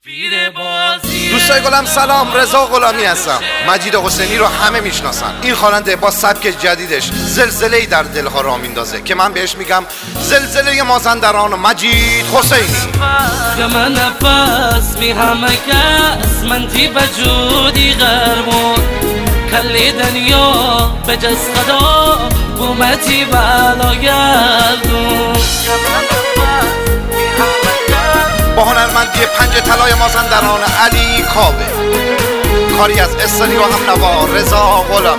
دوستای گلم سلام، رضا غلامی هستم. مجید حسینی رو همه میشناسن. این خواننده با سبک جدیدش زلزله‌ای در دلها را میندازه که من بهش میگم زلزله مازندران مجید حسینی. من نفس بی همه کس من تی بجودی غرمون کلی دنیا به جز خدا بومتی بلا گردون. با هنرمندی پنج طلای مازندران علی کاوه، کاری از استانی و هم نوا رضا غلامی.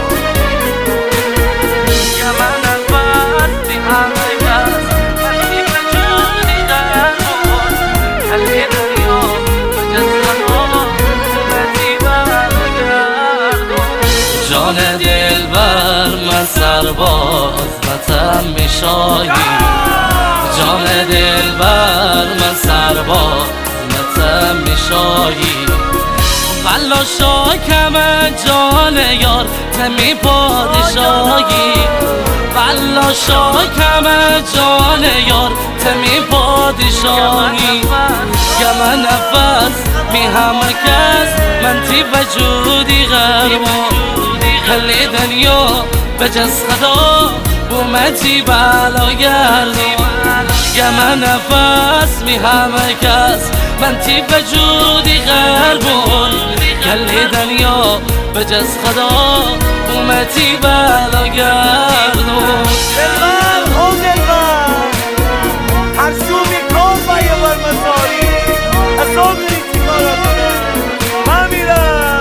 جان دلبر من سرباز وطن میشایی، جان دلبر من سرباز وطن میشایی. والا شاکم جان یار تمی پادشاهی، والا شاکم جان یار تمی پادشاهی. گم نفس می همه کس من تی وجودی غرمون کلی دنیا به جز خدا بومتی بلا گردون. گم نفس می همه کس من تی وجودی غربون کلی دنیا به جز خدا بومتی بلا گردون. دلبر او دلبر هر سو میکن با یه بر مساری حساب داری چی کارا کنه من میرم.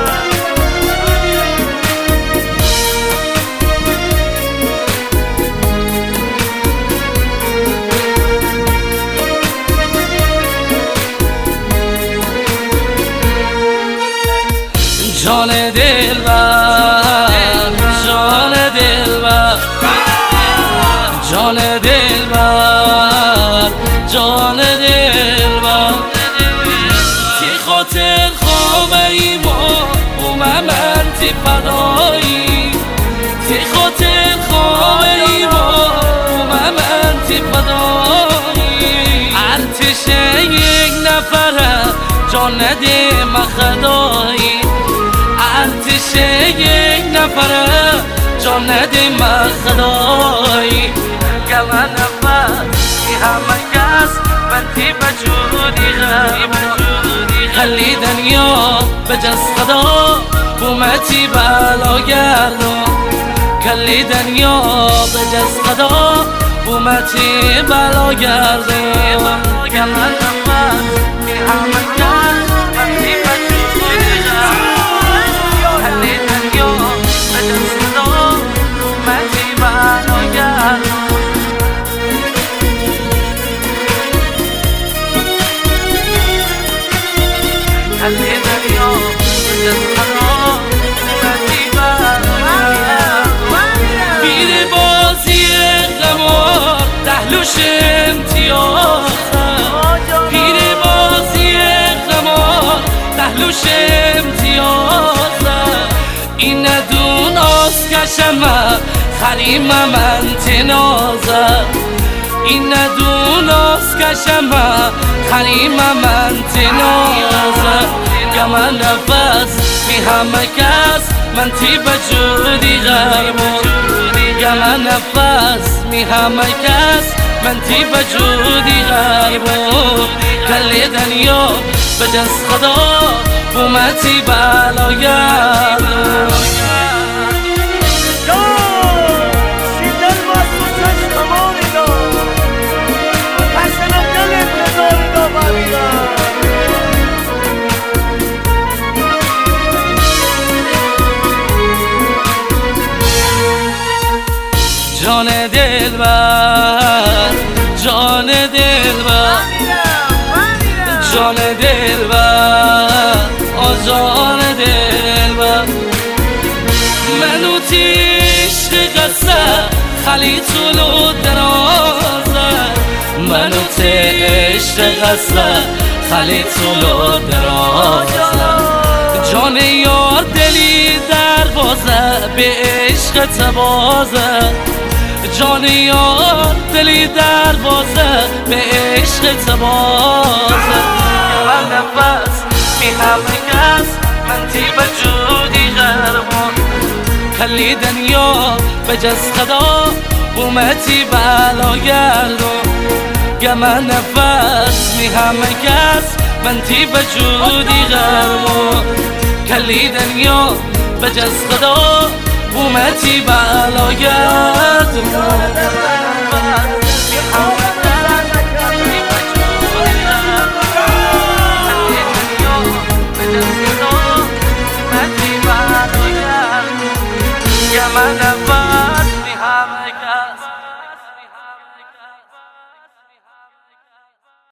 جان دلبر جان دلبر جان دلبر جان دلبر تی خاطر خوابه ای ما من تی فدایی، تی خاطر خوابه ای ما من تی فدایی. ارتش یک نفره جان دیم خدایی، ارتش یک نفره جان ندیم خدایی. گم نفس بی همه کس من تی بجودی غرمون خلی دنیا به جز خدا بومتی بلا گردون کلی دنیا به جز خدا بومتی بلا گردون. گم نفس بی همه کس من تی بجودی غرمون کلی دنیا به جز خدا بومتی بلا گردون. کلی دنیا به جز خدا بومتی بلا گردون. پیر بازی قمار دهلوش امتیازه، پیر بازی قمار دهلوش امتیازه. این ندون آسکشمه خریم من تنازه، این ندون آسکشمه خریم من تنازه. گم نفس بی همه کس من تی بجودی غرمون، گم نفس می همه کس من تی بجودی غربون کلی دنیا به جز خدا بومتی بلا گردون. جان دلبر جان دلبر جان دلبر جان دلبر منو تیشت قصه خلی طولو درازه، منو تیشت قصه خلی طولو درازه. جان یار دلی در بازه به عشق تبازه، جان یار دلی در بازه به عشق تبازه. نفس همه کس من تی بجودی غربان کلی دنیا بجز خدا بومتی بلا گردان گمه نفس می همه کس من تی بجودی غربان کلی دنیا بجز خدا بومتی بلا گردان